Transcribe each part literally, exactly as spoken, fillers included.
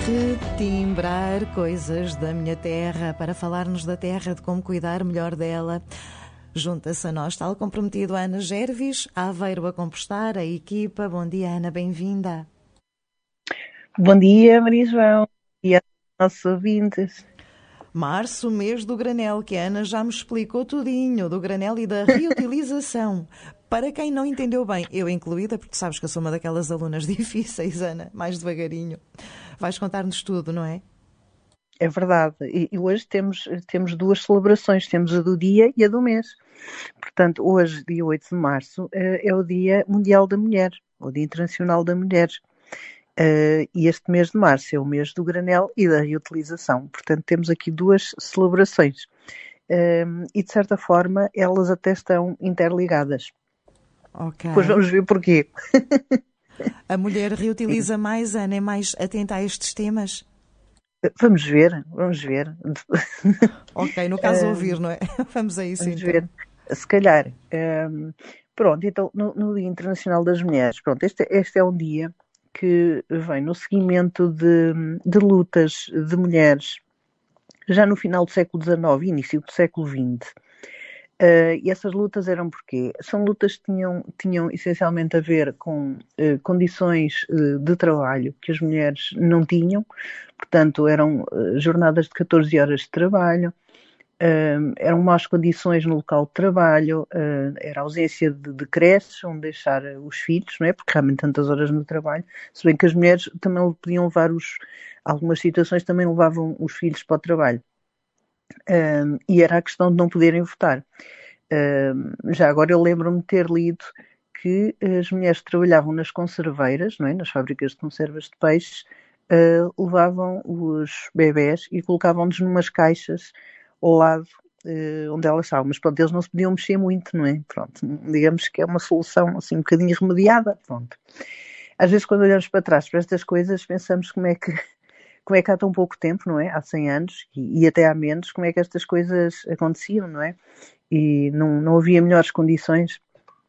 Retimbrar coisas da minha terra, para falar-nos da terra, de como cuidar melhor dela. Junta-se a nós, tal comprometido, Ana Gervis, Aveiro a compostar, a equipa. Bom dia, Ana, bem-vinda. Bom dia, Maria João, e aos nossos ouvintes. Março, mês do granel, que a Ana já me explicou tudinho, do granel e da reutilização. Para quem não entendeu bem, eu incluída, porque sabes que eu sou uma daquelas alunas difíceis, Ana, mais devagarinho. Vais contar-nos tudo, não é? É verdade, e, e hoje temos, temos duas celebrações, temos a do dia e a do mês. Portanto, hoje, dia oito de março, é o Dia Mundial da Mulher, o Dia Internacional da Mulher. E este mês de março é o mês do granel e da reutilização. Portanto, temos aqui duas celebrações. E, de certa forma, elas até estão interligadas. Ok. Depois vamos ver porquê. A mulher reutiliza mais, Ana, é mais atenta a estes temas? Vamos ver, vamos ver. Ok, no caso ouvir, não é? Vamos a isso vamos então. Ver. Se calhar. Um, pronto, então, no, no Dia Internacional das Mulheres, pronto, este, este é um dia que vem no seguimento de, de lutas de mulheres já no final do século dezenove e início do século vinte. Uh, e essas lutas eram porquê? São lutas que tinham, tinham essencialmente a ver com uh, condições uh, de trabalho que as mulheres não tinham, portanto eram uh, jornadas de catorze horas de trabalho, uh, eram más condições no local de trabalho, uh, era ausência de, de creches onde deixar os filhos, não é? Porque realmente tantas horas no trabalho, se bem que as mulheres também podiam levar os, algumas situações também levavam os filhos para o trabalho. Um, e era a questão de não poderem votar. Um, já agora eu lembro-me de ter lido que as mulheres que trabalhavam nas conserveiras, não é? Nas fábricas de conservas de peixe, uh, levavam os bebés e colocavam-nos numas caixas ao lado uh, onde elas estavam. Mas pronto, eles não se podiam mexer muito, não é? Pronto, digamos que é uma solução assim um bocadinho remediada. Pronto. Às vezes quando olhamos para trás para estas coisas pensamos como é que como é que há tão pouco tempo, não é? Há cem anos e, e até há menos, como é que estas coisas aconteciam, não é? E não, não havia melhores condições.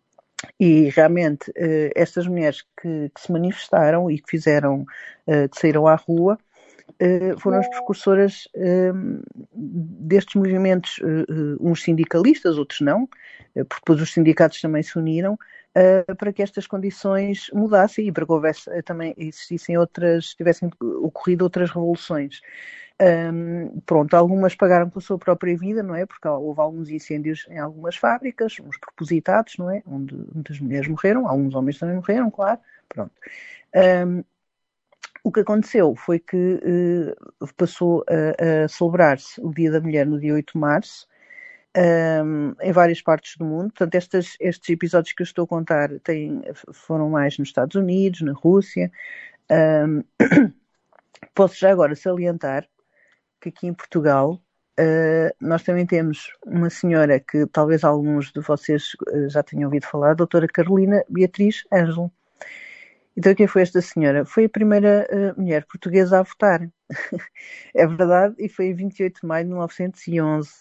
E realmente eh, estas mulheres que, que se manifestaram e que fizeram, eh, que saíram à rua, eh, foram as precursoras eh, destes movimentos, eh, uns sindicalistas, outros não, eh, porque depois os sindicatos também se uniram, Uh, para que estas condições mudassem e para que houvesse, uh, também existissem outras, tivessem ocorrido outras revoluções. Um, pronto, algumas pagaram com a sua própria vida, não é? Porque houve alguns incêndios em algumas fábricas, uns propositados, não é? Onde muitas mulheres morreram, alguns homens também morreram, claro. Pronto. Um, o que aconteceu foi que uh, passou a, a celebrar-se o Dia da Mulher no dia oito de março, Um, em várias partes do mundo. Portanto, estes, estes episódios que eu estou a contar têm, foram mais nos Estados Unidos, na Rússia. Um, posso já agora salientar que aqui em Portugal uh, nós também temos uma senhora que talvez alguns de vocês uh, já tenham ouvido falar, a doutora Carolina Beatriz Ângelo. Então, quem foi esta senhora? Foi a primeira uh, mulher portuguesa a votar. É verdade, e foi em vinte e oito de maio de mil novecentos e onze.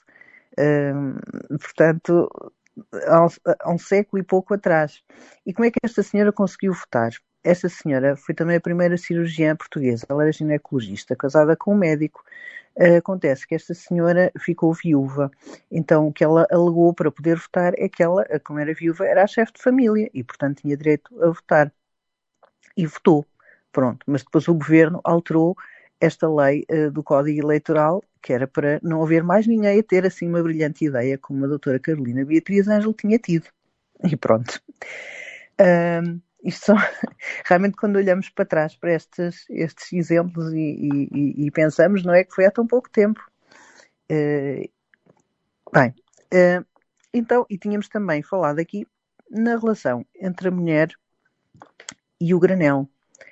Uh, portanto, há um, há um século e pouco atrás. E como é que esta senhora conseguiu votar? Esta senhora foi também a primeira cirurgiã portuguesa. Ela era ginecologista, casada com um médico. Uh, acontece que esta senhora ficou viúva. Então, o que ela alegou para poder votar é que ela, como era viúva, era a chefe de família e, portanto, tinha direito a votar. E votou. Pronto. Mas depois o governo alterou esta lei uh, do Código Eleitoral, que era para não haver mais ninguém a ter assim uma brilhante ideia como a doutora Carolina Beatriz Ângelo tinha tido. E pronto. Um, isto são, realmente quando olhamos para trás para estes, estes exemplos e, e, e pensamos, não é, que foi há tão pouco tempo. Uh, bem, uh, então, e tínhamos também falado aqui na relação entre a mulher e o granel.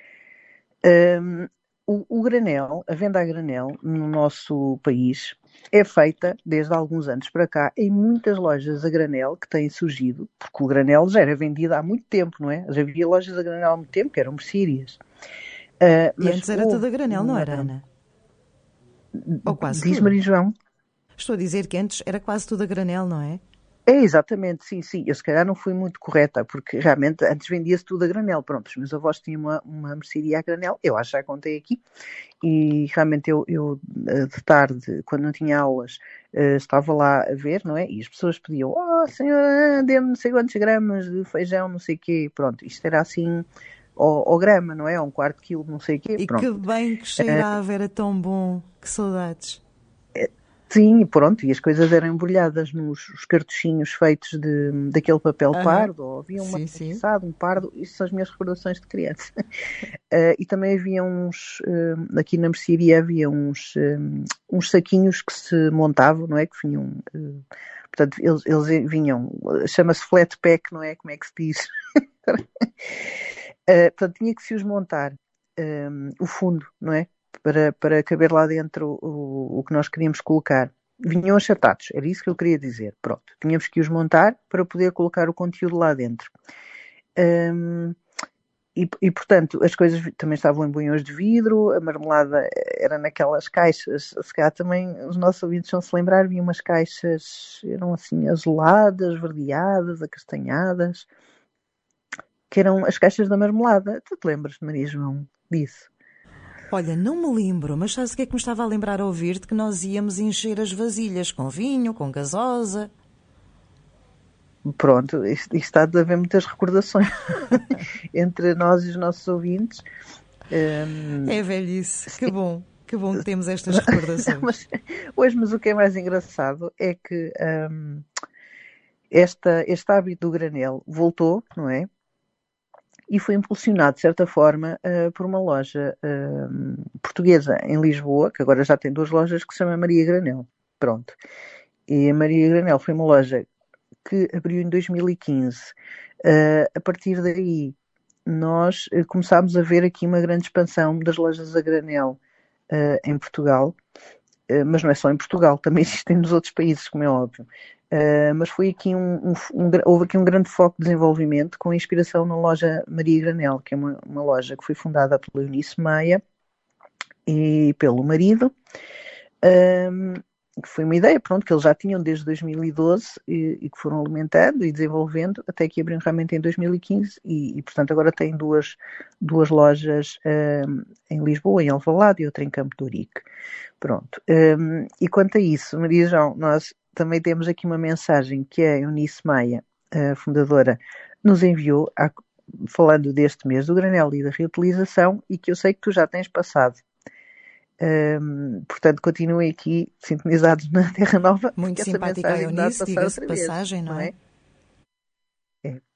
Um, O, o granel, a venda a granel no nosso país é feita desde há alguns anos para cá em muitas lojas a granel que têm surgido, porque o granel já era vendido há muito tempo, não é? Já havia lojas a granel há muito tempo, que eram mercearias. Uh, e antes era tudo a granel, uma... não era, Ana? Ou quase Diz tudo. Maria João. Estou a dizer que antes era quase tudo a granel, não é? É, exatamente, sim, sim. Eu se calhar não fui muito correta, porque realmente antes vendia-se tudo a granel. Pronto, os meus avós tinham uma, uma mercearia a granel, eu acho que já contei aqui, e realmente eu, eu de tarde, quando não tinha aulas, eh, estava lá a ver, não é? E as pessoas pediam, oh senhora, dê-me não sei quantos gramas de feijão, não sei o quê. Pronto, isto era assim ao, ao grama, não é? A um quarto de quilo, não sei o quê. E que Pronto. bem que cheirava, era tão bom. Que saudades. Sim, e pronto, e as coisas eram embrulhadas nos os cartuchinhos feitos de, daquele papel Aham. pardo, ou havia um Sim, sim. atiçado, um pardo, isso são as minhas recordações de criança. Uh, e também havia uns, uh, aqui na mercearia havia uns, um, uns saquinhos que se montavam, não é? Que vinham, uh, portanto, eles, eles vinham, chama-se flat pack, não é? Como é que se diz? uh, portanto, tinha que se os montar, um, o fundo, não é? Para, para caber lá dentro o, o que nós queríamos colocar. Vinham achatados, era isso que eu queria dizer. Pronto, tínhamos que os montar para poder colocar o conteúdo lá dentro. Um, e, e, portanto, as coisas também estavam em bunhões de vidro, a marmelada era naquelas caixas, se calhar também os nossos ouvintes vão se lembrar, havia umas caixas, eram assim azuladas, verdeadas, acastanhadas, que eram as caixas da marmelada. Tu te lembras, Maria João, disso? Olha, não me lembro, mas sabes o que é que me estava a lembrar a ouvir-te? Que nós íamos encher as vasilhas com vinho, com gasosa. Pronto, isto, isto está a haver muitas recordações entre nós e os nossos ouvintes. Um, É velhice. Que sim. bom. Que bom que temos estas recordações. mas, hoje, mas o que é mais engraçado é que um, esta, este hábito do granel voltou, não é? E foi impulsionado, de certa forma, uh, por uma loja uh, portuguesa em Lisboa, que agora já tem duas lojas, que se chama Maria Granel. Pronto. E a Maria Granel foi uma loja que abriu em dois mil e quinze. Uh, a partir daí, nós uh, começámos a ver aqui uma grande expansão das lojas a granel uh, em Portugal, uh, mas não é só em Portugal, também existem nos outros países, como é óbvio. Uh, mas foi aqui um, um, um, houve aqui um grande foco de desenvolvimento com inspiração na loja Maria Granel, que é uma, uma loja que foi fundada pela Eunice Maia e pelo marido. Um, que foi uma ideia, pronto, que eles já tinham desde dois mil e doze e, e que foram alimentando e desenvolvendo até que abriram realmente em dois mil e quinze e, e portanto agora tem duas, duas lojas um, em Lisboa, em Alvalade e outra em Campo de Ourique. Pronto. Um, e quanto a isso, Maria João, nós também temos aqui uma mensagem que a Eunice Maia, a fundadora, nos enviou a, falando deste mês do granel e da reutilização e que eu sei que tu já tens passado. Um, portanto, continuem aqui sintonizados na Terra Nova. Muito essa simpática a mensagem dá a Eunice, passar diga-se de outra vez, passagem, não não é? é? É.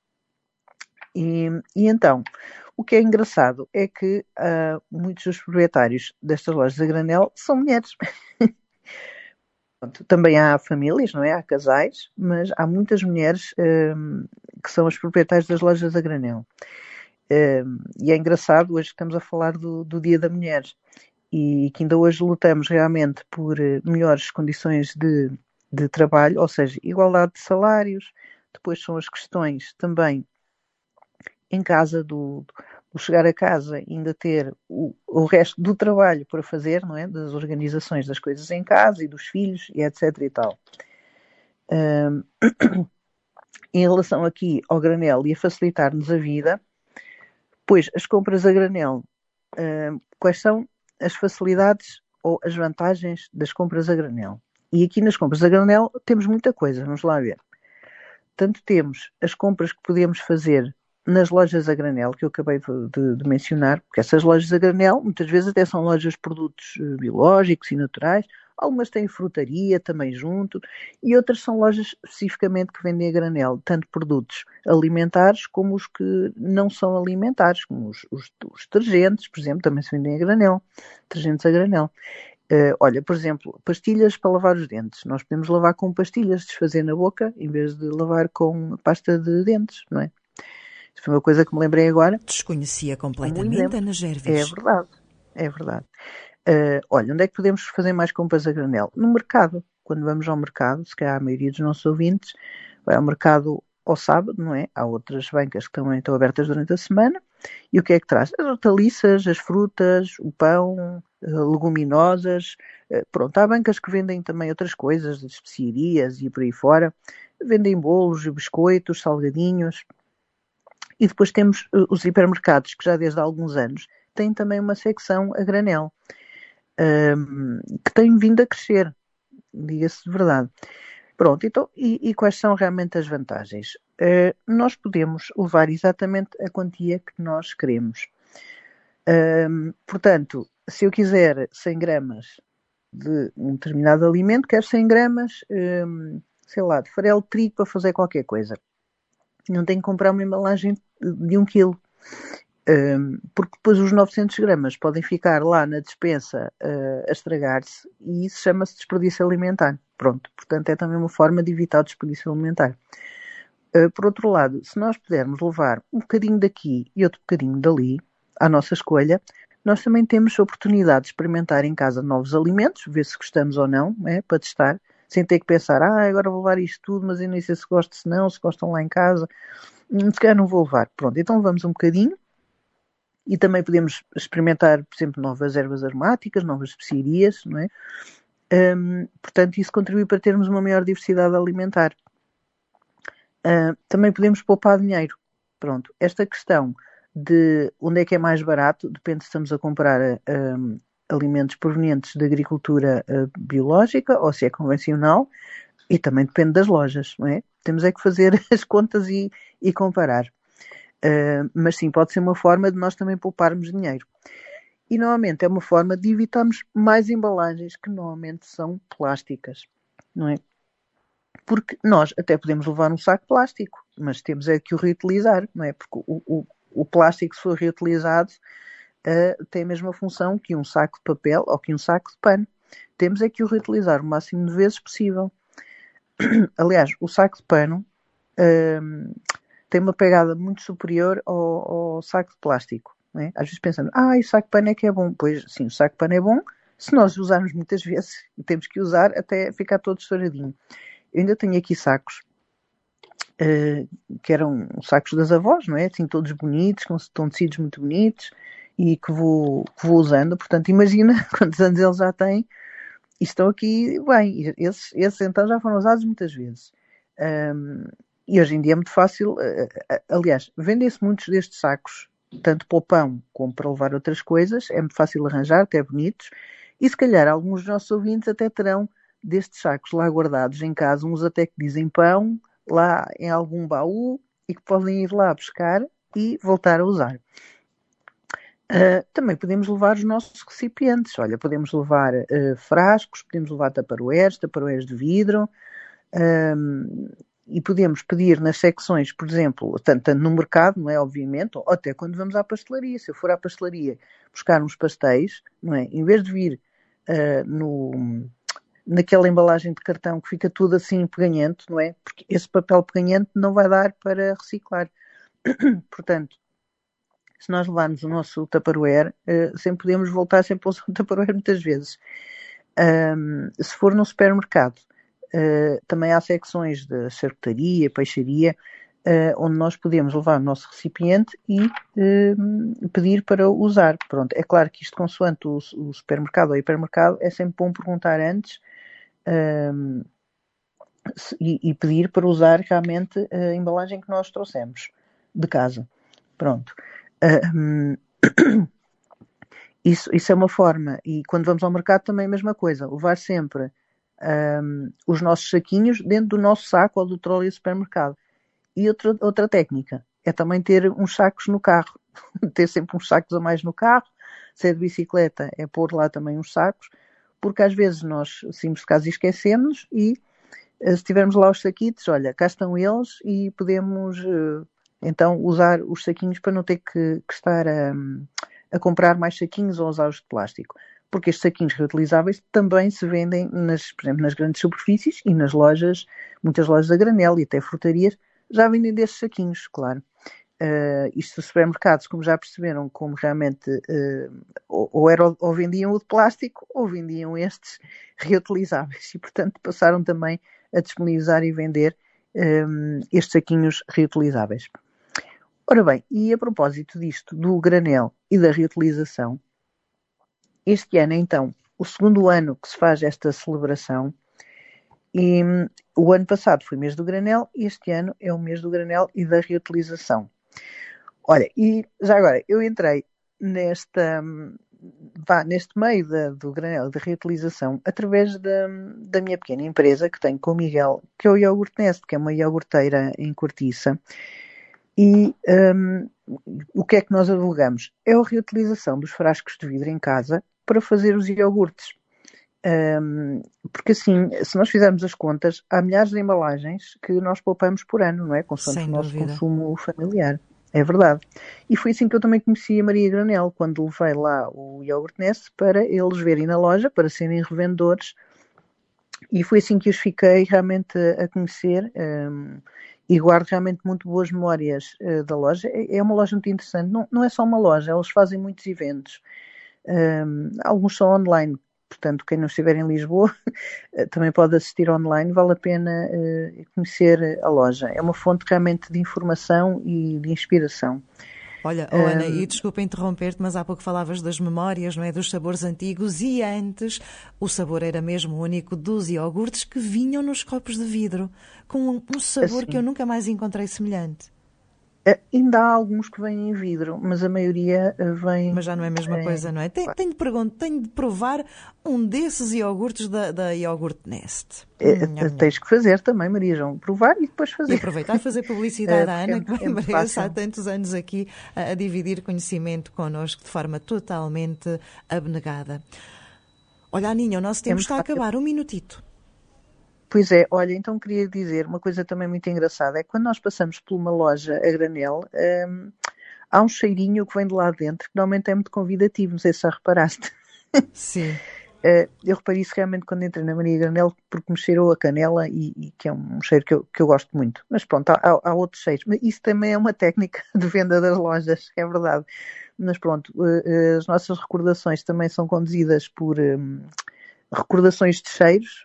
E, e então, o que é engraçado é que uh, muitos dos proprietários destas lojas a granel são mulheres. Também há famílias, não é? Há casais, mas há muitas mulheres um, que são as proprietárias das lojas a granel. Um, e é engraçado, hoje estamos a falar do, do Dia da Mulher. E que ainda hoje lutamos realmente por melhores condições de, de trabalho, ou seja, igualdade de salários, depois são as questões também em casa do, do chegar a casa ainda ter o, o resto do trabalho para fazer, não é? Das organizações das coisas em casa e dos filhos e etc e tal. Um, em relação aqui ao granel e a facilitar-nos a vida, pois as compras a granel, um, quais são as facilidades ou as vantagens das compras a granel? E aqui nas compras a granel temos muita coisa, vamos lá ver. Tanto temos as compras que podemos fazer nas lojas a granel, que eu acabei de, de, de mencionar, porque essas lojas a granel muitas vezes até são lojas de produtos biológicos e naturais, algumas têm frutaria também junto, e outras são lojas especificamente que vendem a granel, tanto produtos alimentares como os que não são alimentares, como os, os, os detergentes, por exemplo, também se vendem a granel, detergentes a granel. Uh, olha, por exemplo, pastilhas para lavar os dentes. Nós podemos lavar com pastilhas, desfazer na boca, em vez de lavar com pasta de dentes, não é? Isso foi uma coisa que me lembrei agora. Desconhecia Como um completamente, exemplo. Ana É Gervis. verdade, é verdade. Uh, olha, onde é que podemos fazer mais compras a granel? No mercado. Quando vamos ao mercado, se calhar a maioria dos nossos ouvintes vai ao mercado ao sábado, não é? Há outras bancas que também estão abertas durante a semana. E o que é que traz? As hortaliças, as frutas, o pão, leguminosas. Pronto, há bancas que vendem também outras coisas, especiarias e por aí fora. vendem bolos, biscoitos, salgadinhos. E depois temos os hipermercados, que já desde há alguns anos têm também uma secção a granel, um, que tem vindo a crescer, diga-se de verdade. Pronto, então, e, e quais são realmente as vantagens? Uh, nós podemos levar exatamente a quantia que nós queremos. Um, portanto, se eu quiser cem gramas de um determinado alimento, quero cem gramas, um, sei lá, de farelo de trigo para fazer qualquer coisa. Não tenho que comprar uma embalagem de um quilo. Um, porque depois os novecentos gramas podem ficar lá na despensa uh, a estragar-se e isso chama-se desperdício alimentar. Pronto, portanto é também uma forma de evitar o desperdício alimentar. Uh, por outro lado, se nós pudermos levar um bocadinho daqui e outro bocadinho dali, à nossa escolha, nós também temos a oportunidade de experimentar em casa novos alimentos, ver se gostamos ou não, é, para testar, sem ter que pensar, ah, agora vou levar isto tudo, mas eu nem sei se gosto, se não, se gostam lá em casa, se calhar não vou levar. Pronto, então levamos um bocadinho e também podemos experimentar, por exemplo, novas ervas aromáticas, novas especiarias, não é? Um, portanto, isso contribui para termos uma maior diversidade alimentar. Uh, também podemos poupar dinheiro. Pronto, esta questão de onde é que é mais barato, depende se estamos a comprar um, alimentos provenientes da agricultura uh, biológica ou se é convencional, e também depende das lojas, não é? Temos é que fazer as contas e, e comparar. Uh, mas sim, pode ser uma forma de nós também pouparmos dinheiro. E normalmente é uma forma de evitarmos mais embalagens que normalmente são plásticas, não é? Porque nós até podemos levar um saco plástico, mas temos é que o reutilizar, não é? Porque o, o, o plástico, se for reutilizado, uh, tem a mesma função que um saco de papel ou que um saco de pano. Temos é que o reutilizar o máximo de vezes possível. Aliás, o saco de pano uh, tem uma pegada muito superior ao, ao saco de plástico. Não é? Às vezes pensamos, ah, o saco de pano é que é bom. Pois, sim, o saco de pano é bom se nós usarmos muitas vezes. E temos que usar até ficar todo estouradinho. Eu ainda tenho aqui sacos uh, que eram sacos das avós, não é? Assim, todos bonitos, com tecidos muito bonitos e que vou, que vou usando. Portanto, imagina quantos anos eles já têm e estão aqui, bem, esses, esses então já foram usados muitas vezes. Um, e hoje em dia é muito fácil, uh, aliás, vendem-se muitos destes sacos, tanto para o pão como para levar outras coisas, é muito fácil arranjar, até bonitos, e se calhar alguns dos nossos ouvintes até terão destes sacos lá guardados em casa, uns até que dizem pão, lá em algum baú, e que podem ir lá buscar e voltar a usar. Uh, também podemos levar os nossos recipientes. Olha, podemos levar uh, frascos, podemos levar taparoeiros, taparoeiros de vidro, um, e podemos pedir nas secções, por exemplo, tanto, tanto no mercado, não é, obviamente, ou até quando vamos à pastelaria. Se eu for à pastelaria buscar uns pastéis, não é, em vez de vir uh, no... naquela embalagem de cartão que fica tudo assim peganhento, não é? Porque esse papel peganhento não vai dar para reciclar. Portanto, se nós levarmos o nosso Tupperware, uh, sempre podemos voltar sempre a usar o Tupperware muitas vezes. Um, se for no supermercado, uh, também há secções de charcutaria, peixaria, uh, onde nós podemos levar o nosso recipiente e uh, pedir para usar. Pronto, é claro que isto, consoante o, o supermercado ou o hipermercado, é sempre bom perguntar antes um, e, e pedir para usar realmente a embalagem que nós trouxemos de casa. Pronto. Um, isso, isso é uma forma. E quando vamos ao mercado também é a mesma coisa. Levar sempre um, os nossos saquinhos dentro do nosso saco ou do trolley do supermercado. E outra, outra técnica é também ter uns sacos no carro. Ter sempre uns sacos a mais no carro. Se é de bicicleta, é pôr lá também uns sacos. Porque às vezes nós saímos de casa e esquecemos e se tivermos lá os saquitos, olha, cá estão eles e podemos uh, então usar os saquinhos para não ter que, que estar a, a comprar mais saquinhos ou usar os de plástico. Porque estes saquinhos reutilizáveis também se vendem, nas, por exemplo, nas grandes superfícies e nas lojas, muitas lojas a granel e até frutarias, já vendem destes saquinhos, claro. Uh, isto dos supermercados, como já perceberam, como realmente uh, ou, ou, era, ou vendiam o de plástico ou vendiam estes reutilizáveis e, portanto, passaram também a disponibilizar e vender um, estes saquinhos reutilizáveis. Ora bem, e a propósito disto, do granel e da reutilização, este ano, então, o segundo ano que se faz esta celebração, E hum, o ano passado foi mês do granel, este ano é o mês do granel e da reutilização. Olha, e já agora, eu entrei nesta, hum, vá, neste meio da, do granel e da reutilização através da, da minha pequena empresa que tenho com o Miguel, que é o Iogurte Nest, que é uma iogurteira em cortiça. E hum, o que é que nós advogamos? É a reutilização dos frascos de vidro em casa para fazer os iogurtes. Um, porque assim, se nós fizermos as contas, há milhares de embalagens que nós poupamos por ano, não é? Consoante Sem o nosso dúvida. consumo familiar. É verdade. E foi assim que eu também conheci a Maria Granel, quando levei lá o Yogurt Nest para eles verem na loja, para serem revendedores. E foi assim que os fiquei realmente a conhecer. Um, e guardo realmente muito boas memórias uh, da loja. É, é uma loja muito interessante. Não, não é só uma loja, eles fazem muitos eventos. Um, alguns são online. Portanto, quem não estiver em Lisboa também pode assistir online, vale a pena uh, conhecer a loja. É uma fonte realmente de informação e de inspiração. Olha, oh Ana, e desculpa interromper-te, mas há pouco falavas das memórias, não é? Dos sabores antigos, e antes o sabor era mesmo único dos iogurtes que vinham nos copos de vidro, com um, um sabor Assim, que eu nunca mais encontrei semelhante. uh, ainda há alguns que vêm em vidro, mas a maioria uh, vem Mas já não é a mesma em... coisa, não é? Tenho, tenho, de, pergun- tenho de provar um desses iogurtes da, da Yogurt Nest. Uh, Nham, uh, nham. tens que fazer também, Maria João. Provar e depois E fazer. aproveitar e fazer Uh, publicidade à porque Ana, é, que muito- é bem muito merece, há fácil. tantos anos aqui a, a dividir conhecimento connosco de forma totalmente abnegada. Olha, Aninha, o nosso É tempo muito está a fácil. acabar. Um minutito. Pois é, olha, então queria dizer uma coisa também muito engraçada. É que quando nós passamos por uma loja a granel, um, há um cheirinho que vem de lá dentro que normalmente é muito convidativo. Não sei se já reparaste. Sim. Uh, eu reparei isso realmente quando entrei na Maria Granel, porque me cheirou a canela e, e que é um cheiro que eu, que eu gosto muito. Mas pronto, há, há, há outros cheiros. Mas isso também é uma técnica de venda das lojas, é verdade. Mas pronto, uh, as nossas recordações também são conduzidas por um, recordações de cheiros.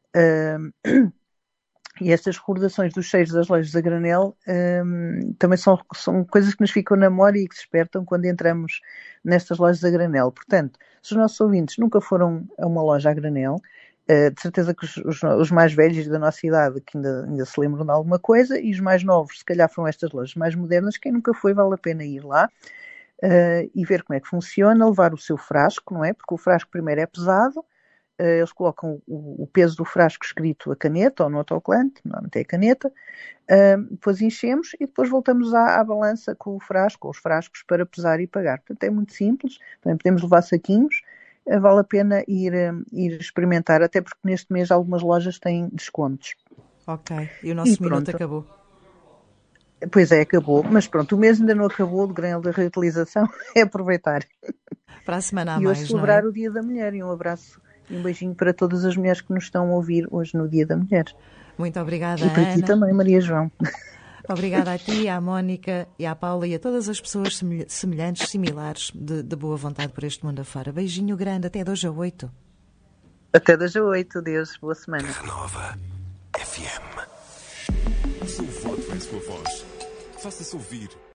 Uh, E estas recordações dos cheiros das lojas da granel hum, também são, são coisas que nos ficam na memória e que despertam quando entramos nestas lojas da granel. Portanto, se os nossos ouvintes nunca foram a uma loja a granel, uh, de certeza que os, os, os mais velhos da nossa idade que ainda, ainda se lembram de alguma coisa, e os mais novos, se calhar foram estas lojas mais modernas, quem nunca foi, vale a pena ir lá uh, e ver como é que funciona, levar o seu frasco, não é? Porque o frasco primeiro é pesado. Eles colocam o, o peso do frasco escrito a caneta ou no autocolante, normalmente é a caneta, uh, depois enchemos e depois voltamos à, à balança com o frasco, ou os frascos, para pesar e pagar. Portanto, é muito simples, também podemos levar saquinhos, uh, vale a pena ir, uh, ir experimentar, até porque neste mês algumas lojas têm descontos. Ok, e o E nosso minuto pronto. acabou. Pois é, acabou, mas pronto, o mês ainda não acabou, do granel da reutilização, é aproveitar. Para a semana a E hoje mais, não é? celebrar o Dia da Mulher, e um abraço e um beijinho para todas as mulheres que nos estão a ouvir hoje no Dia da Mulher. Muito obrigada, E para ti Ana. também, Maria João. Obrigada a ti, à Mónica e à Paula e a todas as pessoas semelhantes, similares, de, de boa vontade por este mundo afora. Beijinho grande, até dois a oito. Até das oito, Deus, boa semana. Renova F M. O seu voto é a sua voz. Faça-se ouvir.